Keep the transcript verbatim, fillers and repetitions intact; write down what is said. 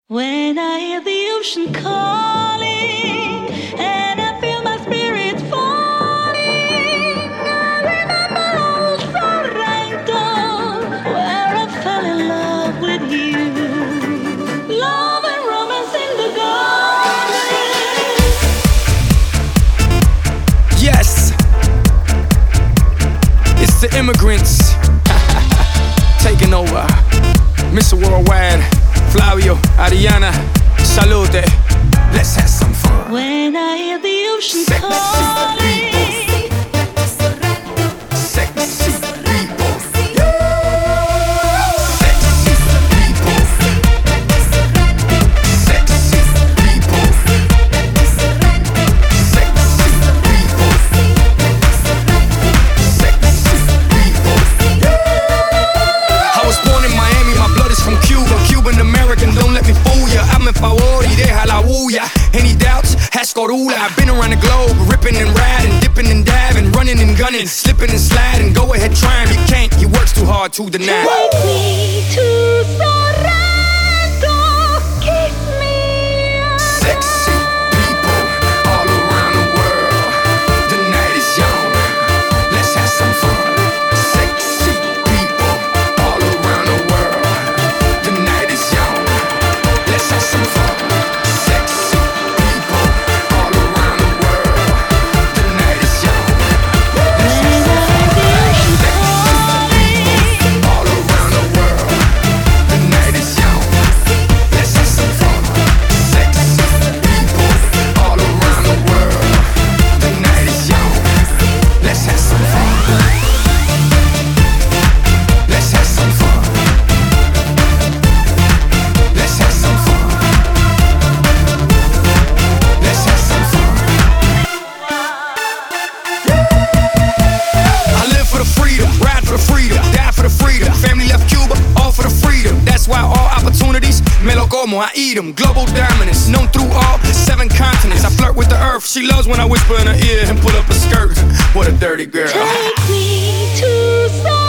When I hear the ocean calling and I feel my spirit falling, I remember old Sorrento, where I fell in love with you. Love and romance in the garden. Yes, it's the immigrants taking over. Mister Worldwide, Flavio, Ariana, salute. Let's have some fun. When I hear the ocean Sexy calling, Sexy people. Sexy people. Sexy people. Sexy people. Sexy people. I was born in Miami, my blood is from Cuba. Cuban American, don't let me fool ya. I'm in favor y deja la bulla. Any doubts? Ask Corula. I've been around the globe, ripping and riding, dipping and diving, running and gunning, slipping and sliding. Go ahead, try him, you can't. He works too hard to deny. take me to Sorrento, kiss me out. Sexy people all around the world. The night is young. Let's have some fun. Sexy people all around the world. The night is young. Let's have some fun. Sexy people all around the world. The night is young. Let's have some fun. All around the world. The night is young. Let's have some fun. Sexy people all around the world. The night is young. Let's have some fun. Let's have some fun. Let's have some fun. Let's have some fun. I live for the freedom, ride for the freedom, die for the freedom. Family left Cuba, all for the freedom. That's why all opportunities, me lo como, I eat them. Global dominance, known through all seven continents. I flirt with the earth, she loves when I whisper in her ear and pull up a skirt. What a dirty girl. Take me to Sorrento.